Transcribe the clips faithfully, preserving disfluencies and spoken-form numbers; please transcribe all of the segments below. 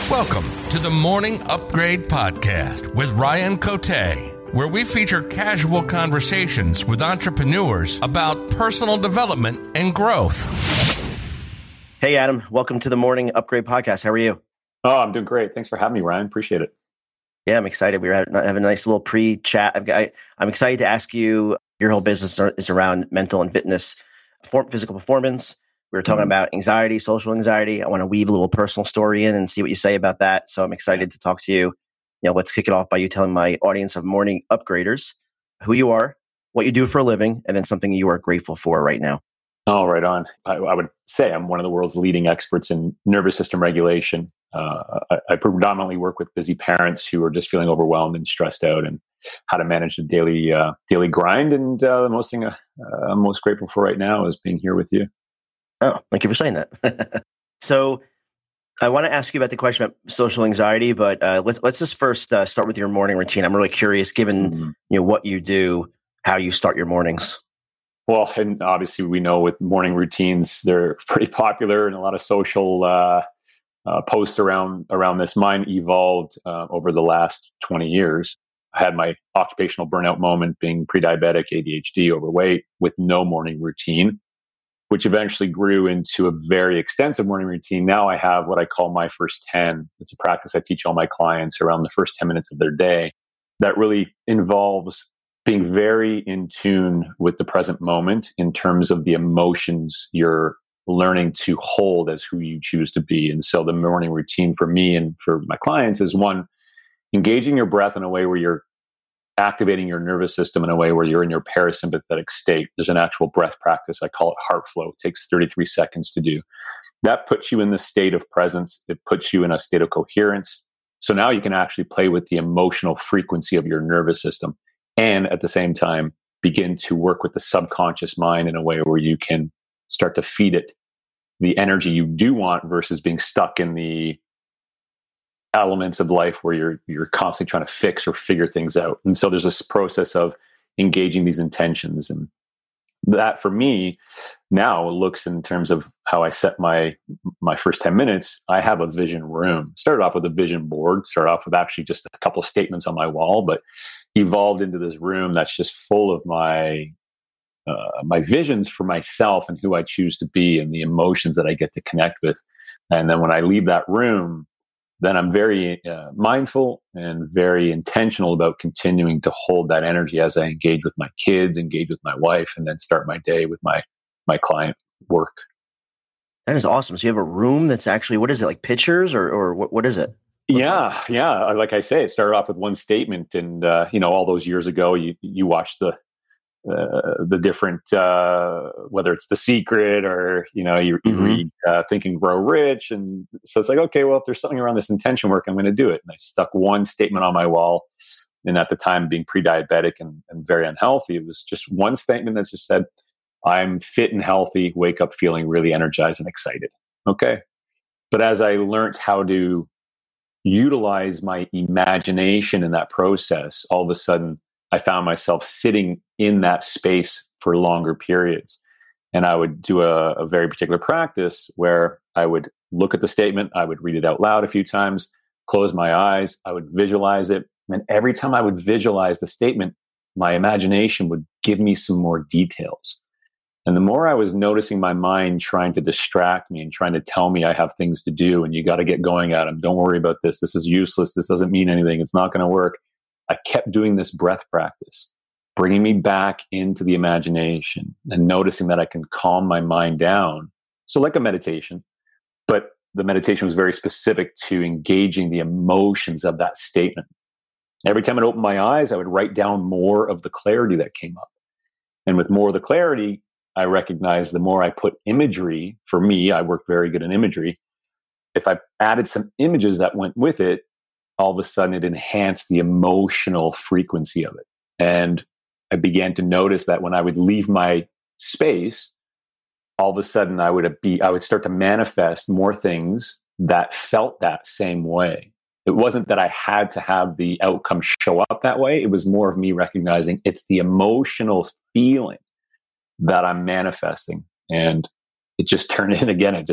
Welcome to the Morning Upgrade Podcast with Ryan Cote, where we feature casual conversations with entrepreneurs about personal development and growth. Hey, Adam. Welcome to the Morning Upgrade Podcast. How are you? Oh, I'm doing great. Thanks for having me, Ryan. Appreciate it. Yeah, I'm excited. We're having a nice little pre-chat. I've got, I, I'm excited to ask you, your whole business is around mental and fitness, physical performance. We were talking mm-hmm. about anxiety, social anxiety. I want to weave a little personal story in and see what you say about that. So I'm excited to talk to you. You know, let's kick it off by you telling my audience of Morning Upgraders who you are, what you do for a living, and then something you are grateful for right now. Oh, right on. I, I would say I'm one of the world's leading experts in nervous system regulation. Uh, I, I predominantly work with busy parents who are just feeling overwhelmed and stressed out, and how to manage the daily uh, daily grind. And uh, the most thing uh, I'm most grateful for right now is being here with you. Oh, thank you for saying that. So I want to ask you about the question about social anxiety, but uh, let's let's just first uh, start with your morning routine. I'm really curious, given mm-hmm. you know what you do, how you start your mornings. Well, and obviously we know with morning routines, they're pretty popular and a lot of social uh, uh, posts around around this. Mine evolved uh, over the last twenty years. I had my occupational burnout moment being pre-diabetic, A D H D, overweight, with no morning routine, which eventually grew into a very extensive morning routine. Now I have what I call my first ten. It's a practice I teach all my clients around the first ten minutes of their day that really involves being very in tune with the present moment in terms of the emotions you're learning to hold as who you choose to be. And so the morning routine for me and for my clients is, one, engaging your breath in a way where you're activating your nervous system in a way where you're in your parasympathetic state. There's an actual breath practice. I call it heart flow. It takes thirty-three seconds to do. That puts you in the state of presence. It puts you in a state of coherence. So now you can actually play with the emotional frequency of your nervous system, and at the same time, begin to work with the subconscious mind in a way where you can start to feed it the energy you do want versus being stuck in the elements of life where you're you're constantly trying to fix or figure things out. And so there's this process of engaging these intentions. And that for me now looks in terms of how I set my my first ten minutes. I have a vision room. Started off with a vision board, started off with actually just a couple of statements on my wall, but evolved into this room that's just full of my uh, my visions for myself and who I choose to be and the emotions that I get to connect with. And then when I leave that room, then I'm very uh, mindful and very intentional about continuing to hold that energy as I engage with my kids, engage with my wife, and then start my day with my my client work. That is awesome. So you have a room that's actually, what is it, like pictures or or what, what is it? Yeah, yeah. Like I say, it started off with one statement, and uh, you know, all those years ago, you you watch the uh, the different uh, whether it's The Secret or you know you, you mm-hmm. read uh, Think and Grow Rich, and so it's like, okay, well, if there's something around this intention work, I'm going to do it. And I stuck one statement on my wall, and at the time, being pre-diabetic and, and very unhealthy, it was just one statement that just said, "I'm fit and healthy. Wake up feeling really energized and excited." Okay, but as I learned how to utilize my imagination in that process, all of a sudden I found myself sitting in that space for longer periods. And I would do a, a very particular practice where I would look at the statement, I would read it out loud a few times, close my eyes, I would visualize it. And every time I would visualize the statement, my imagination would give me some more details. And the more I was noticing my mind trying to distract me and trying to tell me I have things to do and you got to get going at them. Don't worry about this. This is useless. This doesn't mean anything. It's not going to work. I kept doing this breath practice, bringing me back into the imagination and noticing that I can calm my mind down. So like a meditation, but the meditation was very specific to engaging the emotions of that statement. Every time I opened my eyes, I would write down more of the clarity that came up. And with more of the clarity, I recognized the more I put imagery, for me, I work very good in imagery. If I added some images that went with it, all of a sudden it enhanced the emotional frequency of it. And I began to notice that when I would leave my space, all of a sudden I would be, I would start to manifest more things that felt that same way. It wasn't that I had to have the outcome show up that way. It was more of me recognizing it's the emotional feeling that I'm manifesting. And it just turned in again. It just,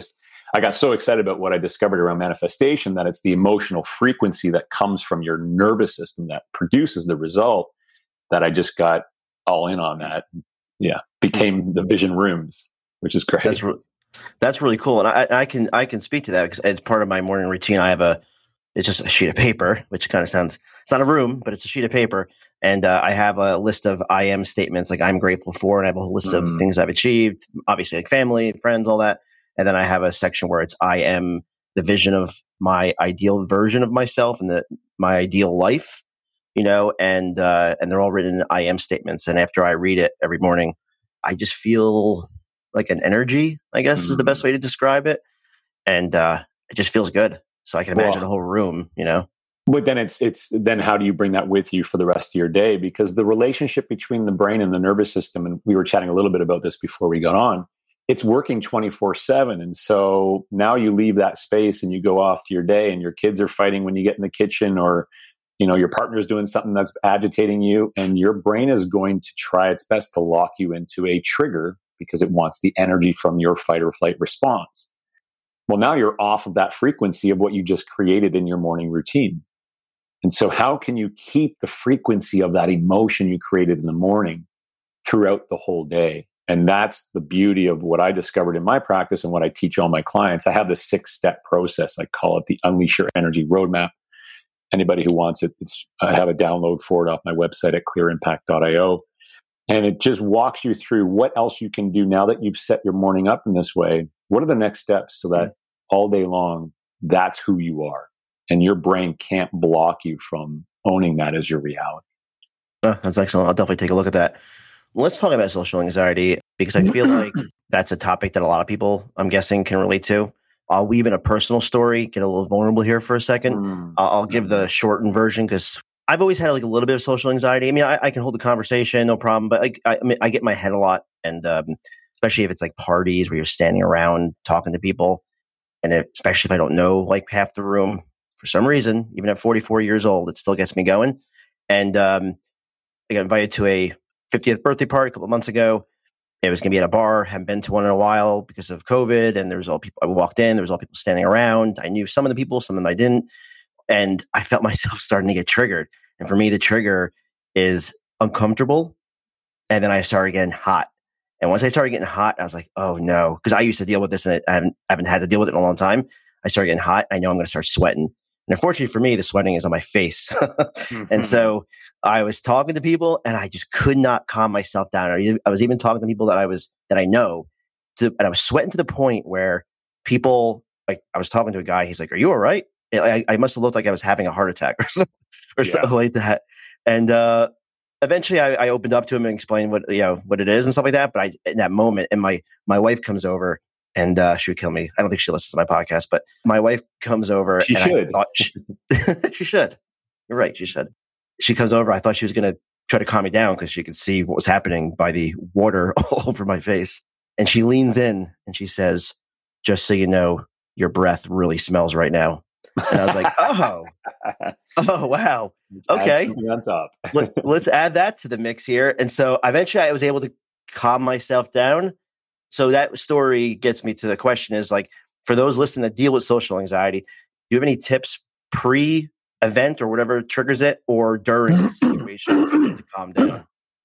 I got so excited about what I discovered around manifestation that it's the emotional frequency that comes from your nervous system that produces the result that I just got all in on that. Yeah. Became the vision rooms, which is great. That's, re- that's really cool. And I, I can, I can speak to that because it's part of my morning routine. I have a, it's just a sheet of paper, which kind of sounds, it's not a room, but it's a sheet of paper. And uh, I have a list of I am statements, like I'm grateful for, and I have a whole list mm. of things I've achieved, obviously like family, friends, all that. And then I have a section where it's I am the vision of my ideal version of myself and the my ideal life, you know, and uh, and they're all written in I am statements. And after I read it every morning, I just feel like an energy, I guess mm. is the best way to describe it. And uh, it just feels good. So I can imagine well, the whole room, you know. But then it's it's then how do you bring that with you for the rest of your day? Because the relationship between the brain and the nervous system, and we were chatting a little bit about this before we got on, it's working twenty-four seven. And so now you leave that space and you go off to your day and your kids are fighting when you get in the kitchen, or, you know, your partner's doing something that's agitating you, and your brain is going to try its best to lock you into a trigger because it wants the energy from your fight or flight response. Well, now you're off of that frequency of what you just created in your morning routine. And so how can you keep the frequency of that emotion you created in the morning throughout the whole day? And that's the beauty of what I discovered in my practice and what I teach all my clients. I have this six-step process. I call it the Unleash Your Energy Roadmap. Anybody who wants it, it's, I have a download for it off my website at clear impact dot io. And it just walks you through what else you can do now that you've set your morning up in this way. What are the next steps so that all day long, that's who you are? And your brain can't block you from owning that as your reality. Oh, that's excellent. I'll definitely take a look at that. Let's talk about social anxiety, because I feel like that's a topic that a lot of people, I'm guessing, can relate to. I'll weave in a personal story, get a little vulnerable here for a second. Mm. Uh, I'll give the shortened version because I've always had like a little bit of social anxiety. I mean, I, I can hold a conversation, no problem, but like I, I mean, I get in my head a lot, and um, especially if it's like parties where you're standing around talking to people, and if, especially if I don't know like half the room for some reason, even at forty-four years old, it still gets me going. And um, I got invited to a fiftieth birthday party a couple of months ago. It was going to be at a bar. Haven't been to one in a while because of COVID. And there was all people, I walked in, there was all people standing around. I knew some of the people, some of them I didn't. And I felt myself starting to get triggered. And for me, the trigger is uncomfortable. And then I started getting hot. And once I started getting hot, I was like, oh no. Because I used to deal with this and I haven't, I haven't had to deal with it in a long time. I started getting hot. I know I'm going to start sweating. And unfortunately for me, the sweating is on my face. mm-hmm. And so I was talking to people and I just could not calm myself down. I was even talking to people that I was, that I know, to, and I was sweating to the point where people, like I was talking to a guy, he's like, are you all right? I, I must have looked like I was having a heart attack or something, or yeah. something like that. And uh, eventually I, I opened up to him and explained what, you know, what it is and stuff like that. But I, in that moment, and my, my wife comes over and uh, she would kill me. I don't think she listens to my podcast, but my wife comes over. She and should. I thought she, she should. You're right. She should. She comes over. I thought she was going to try to calm me down because she could see what was happening by the water all over my face. And she leans in and she says, just so you know, your breath really smells right now. And I was like, oh, oh, wow. Let's okay. On top. Let, let's add that to the mix here. And so eventually I was able to calm myself down. So that story gets me to the question is like, for those listening that deal with social anxiety, do you have any tips pre-event or whatever triggers it, or during the situation to calm down?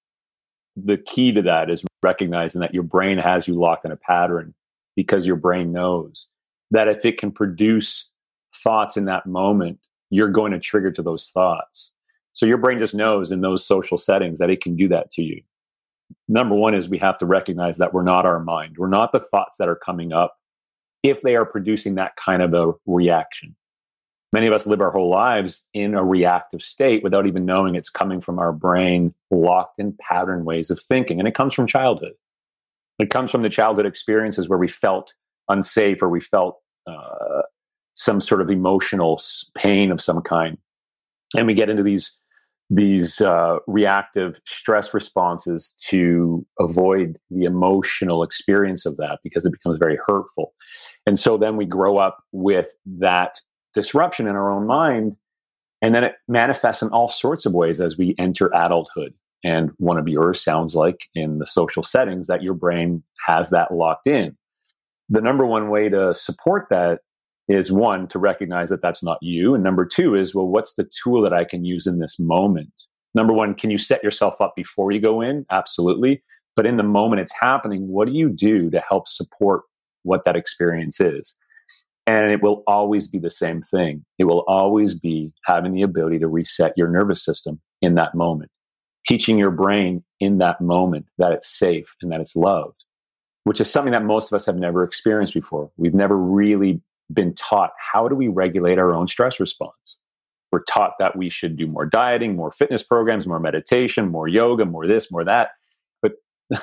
The key to that is recognizing that your brain has you locked in a pattern, because your brain knows that if it can produce thoughts in that moment, you're going to trigger to those thoughts. So your brain just knows in those social settings that it can do that to you. Number one is we have to recognize that we're not our mind. We're not the thoughts that are coming up if they are producing that kind of a reaction. Many of us live our whole lives in a reactive state without even knowing it's coming from our brain locked in pattern ways of thinking. And it comes from childhood. It comes from the childhood experiences where we felt unsafe or we felt uh, some sort of emotional pain of some kind. And we get into these these uh, reactive stress responses to avoid the emotional experience of that, because it becomes very hurtful. And so then we grow up with that disruption in our own mind, and then it manifests in all sorts of ways as we enter adulthood. And one of yours sounds like in the social settings that your brain has that locked in. the number one way to support that is, one, to recognize that that's not you. And number two is, well, what's the tool that I can use in this moment? Number one, can you set yourself up before you go in? Absolutely. But in the moment it's happening, what do you do to help support what that experience is? And it will always be the same thing. It will always be having the ability to reset your nervous system in that moment, teaching your brain in that moment that it's safe and that it's loved, which is something that most of us have never experienced before. We've never really been taught, how do we regulate our own stress response? We're taught that we should do more dieting, more fitness programs, more meditation, more yoga, more this, more that. But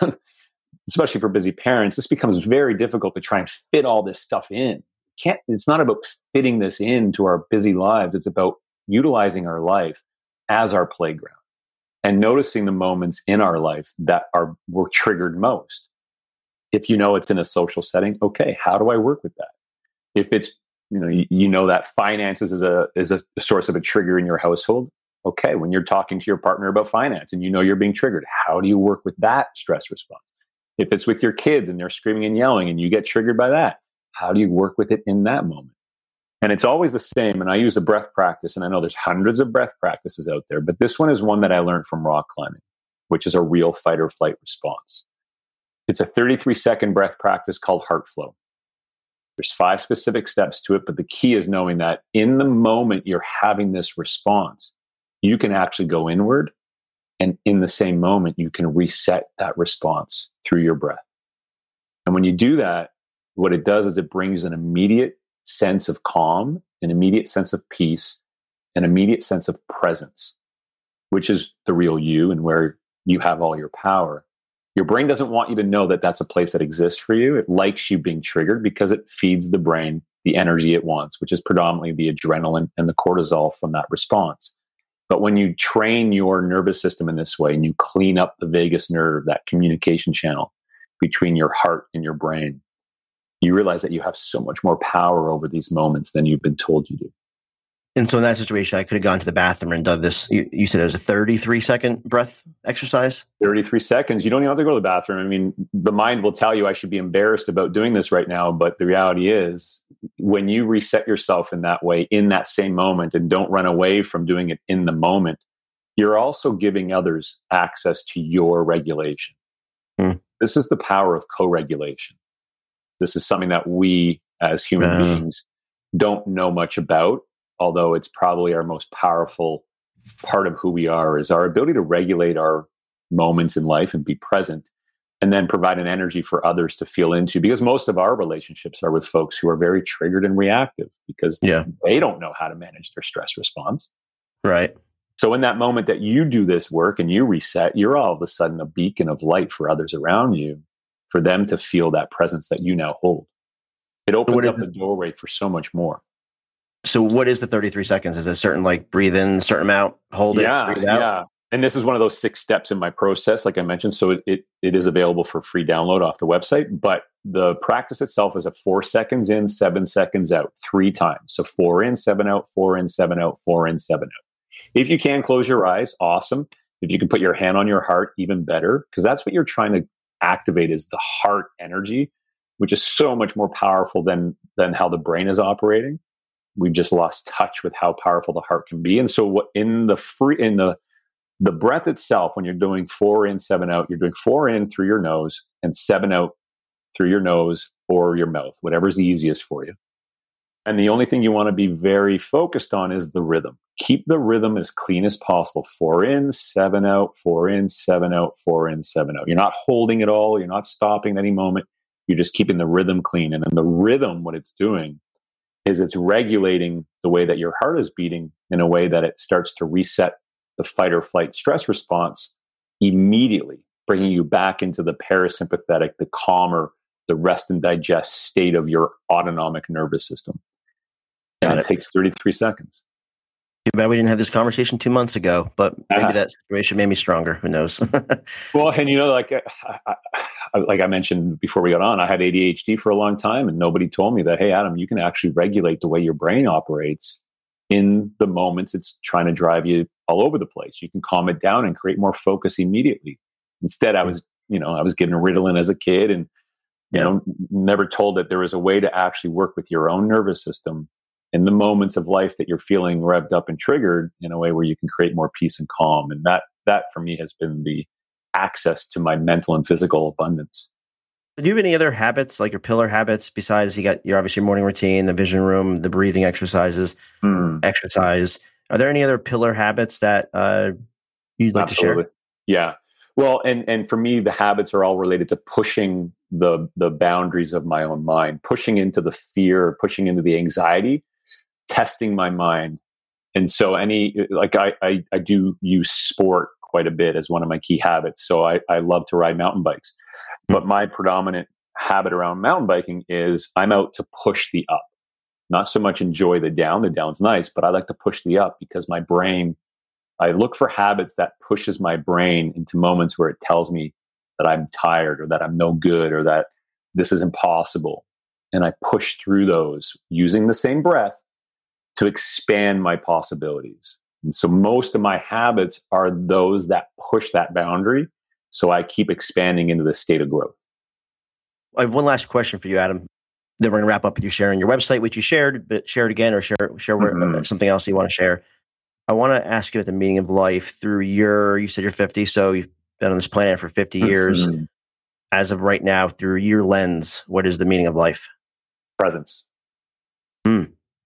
especially for busy parents, this becomes very difficult to try and fit all this stuff in. Can't, it's not about fitting this into our busy lives. It's about utilizing our life as our playground and noticing the moments in our life that are were triggered most. If you know it's in a social setting, okay, how do I work with that? If it's, you know, you, you know that finances is a is a source of a trigger in your household, okay, when you're talking to your partner about finance and you know you're being triggered, how do you work with that stress response? If it's with your kids and they're screaming and yelling and you get triggered by that, how do you work with it in that moment? And it's always the same. And I use a breath practice, and I know there's hundreds of breath practices out there, but this one is one that I learned from rock climbing, which is a real fight or flight response. It's a thirty-three second breath practice called Heart Flow. There's five specific steps to it, but the key is knowing that in the moment you're having this response, you can actually go inward, and in the same moment, you can reset that response through your breath. And when you do that, what it does is it brings an immediate sense of calm, an immediate sense of peace, an immediate sense of presence, which is the real you and where you have all your power. Your brain doesn't want you to know that that's a place that exists for you. It likes you being triggered because it feeds the brain the energy it wants, which is predominantly the adrenaline and the cortisol from that response. But when you train your nervous system in this way and you clean up the vagus nerve, that communication channel between your heart and your brain, you realize that you have so much more power over these moments than you've been told you do. And so in that situation, I could have gone to the bathroom and done this. You, you said it was a thirty-three second breath exercise? thirty-three seconds. You don't even have to go to the bathroom. I mean, the mind will tell you I should be embarrassed about doing this right now. But the reality is, when you reset yourself in that way, in that same moment, and don't run away from doing it in the moment, you're also giving others access to your regulation. Hmm. This is the power of co-regulation. This is something that we as human uh. beings don't know much about. Although it's probably our most powerful part of who we are, is our ability to regulate our moments in life and be present, and then provide an energy for others to feel into. Because most of our relationships are with folks who are very triggered and reactive because yeah. they don't know how to manage their stress response. Right. So in that moment that you do this work and you reset, you're all of a sudden a beacon of light for others around you, for them to feel that presence that you now hold. It opens up the doorway for so much more. So what is the thirty-three seconds? Is it a certain, like, breathe in, certain amount, hold yeah, it, breathe out? Yeah. And this is one of those six steps in my process, like I mentioned. So it, it it is available for free download off the website. But the practice itself is a four seconds in, seven seconds out, three times. So four in, seven out, four in, seven out, four in, seven out. If you can close your eyes, awesome. If you can put your hand on your heart, even better, because that's what you're trying to activate, is the heart energy, which is so much more powerful than than how the brain is operating. We've just lost touch with how powerful the heart can be. And so what in the free, in the, the breath itself, when you're doing four in, seven out, you're doing four in through your nose and seven out through your nose or your mouth, whatever's the easiest for you. And the only thing you want to be very focused on is the rhythm. Keep the rhythm as clean as possible. Four in, seven out, four in, seven out, four in, seven out. You're not holding it all. You're not stopping at any moment. You're just keeping the rhythm clean. And then the rhythm, what it's doing is it's regulating the way that your heart is beating in a way that it starts to reset the fight or flight stress response immediately, bringing you back into the parasympathetic, the calmer, the rest and digest state of your autonomic nervous system. And it, it takes thirty-three seconds. Too bad we didn't have this conversation two months ago, but maybe uh-huh. that situation made me stronger. Who knows? Well, and you know, like I, I, like I mentioned before we got on, I had A D H D for a long time, and nobody told me that, hey, Adam, you can actually regulate the way your brain operates in the moments it's trying to drive you all over the place. You can calm it down and create more focus immediately. Instead, I was, you know, I was given Ritalin as a kid and You Yeah. know, never told that there was a way to actually work with your own nervous system in the moments of life that you're feeling revved up and triggered in a way where you can create more peace and calm. And that, that for me has been the access to my mental and physical abundance. Do you have any other habits, like your pillar habits, besides you got your obviously morning routine, the vision room, the breathing exercises, Hmm. exercise? Are there any other pillar habits that uh, you'd like Absolutely. to share? Yeah. Well, and and for me, the habits are all related to pushing the the boundaries of my own mind, pushing into the fear, pushing into the anxiety, testing my mind. And so any like I I, I do use sport quite a bit as one of my key habits. So I, I love to ride mountain bikes. But my predominant habit around mountain biking is I'm out to push the up. Not so much enjoy the down. The down's nice, but I like to push the up because my brain, I look for habits that pushes my brain into moments where it tells me that I'm tired or that I'm no good or that this is impossible. And I push through those using the same breath to expand my possibilities. And so most of my habits are those that push that boundary. So I keep expanding into the state of growth. I have one last question for you, Adam. Then we're going to wrap up with you sharing your website, which you shared, but share it again or share share Mm-hmm. something else you want to share. I want to ask you at the meaning of life through your, you said you're fifty, so you've been on this planet for fifty years. Mm-hmm. As of right now, through your lens, what is the meaning of life? Presence. Hmm.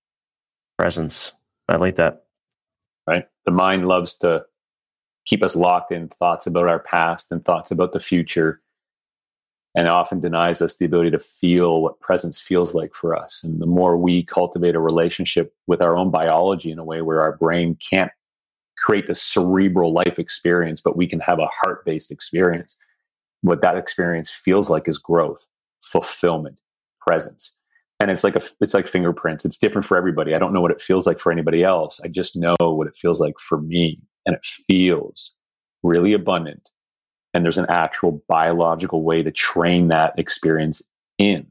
Presence. I like that. Right? The mind loves to keep us locked in thoughts about our past and thoughts about the future, and often denies us the ability to feel what presence feels like for us. And the more we cultivate a relationship with our own biology in a way where our brain can't create the cerebral life experience, but we can have a heart-based experience, what that experience feels like is growth, fulfillment, presence. And it's like a, it's like fingerprints. It's different for everybody. I don't know what it feels like for anybody else. I just know what it feels like for me. And it feels really abundant. And there's an actual biological way to train that experience in.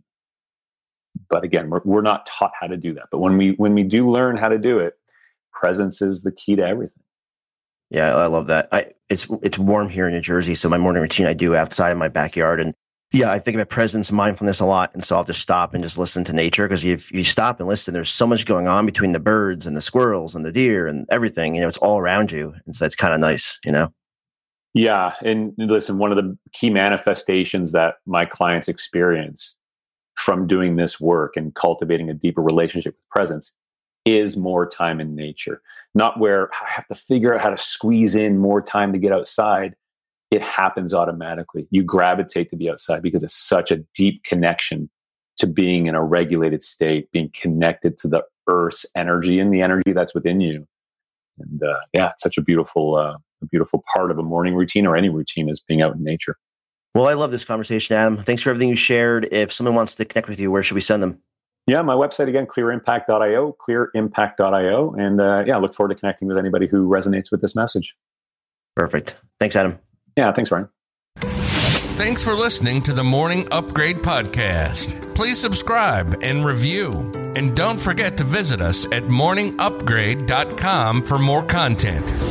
But again, we're, we're not taught how to do that. But when we when we do learn how to do it, presence is the key to everything. Yeah, I love that. I it's it's warm here in New Jersey, so my morning routine I do outside in my backyard, and yeah, I think about presence, mindfulness a lot, and so I'll just stop and just listen to nature because if you stop and listen, there's so much going on between the birds and the squirrels and the deer and everything. You know, it's all around you, and so it's kind of nice, you know. Yeah, and listen, one of the key manifestations that my clients experience from doing this work and cultivating a deeper relationship with presence is more time in nature. Not where I have to figure out how to squeeze in more time to get outside. It happens automatically. You gravitate to be outside because it's such a deep connection to being in a regulated state, being connected to the earth's energy and the energy that's within you. And uh, yeah, it's such a beautiful, uh, a beautiful part of a morning routine or any routine is being out in nature. Well, I love this conversation, Adam. Thanks for everything you shared. If someone wants to connect with you, where should we send them? Yeah, my website again, clear impact dot io, clear impact dot io. And uh, yeah, I look forward to connecting with anybody who resonates with this message. Perfect. Thanks, Adam. Yeah, thanks, Ryan. Thanks for listening to the Morning Upgrade Podcast. Please subscribe and review. And don't forget to visit us at morning upgrade dot com for more content.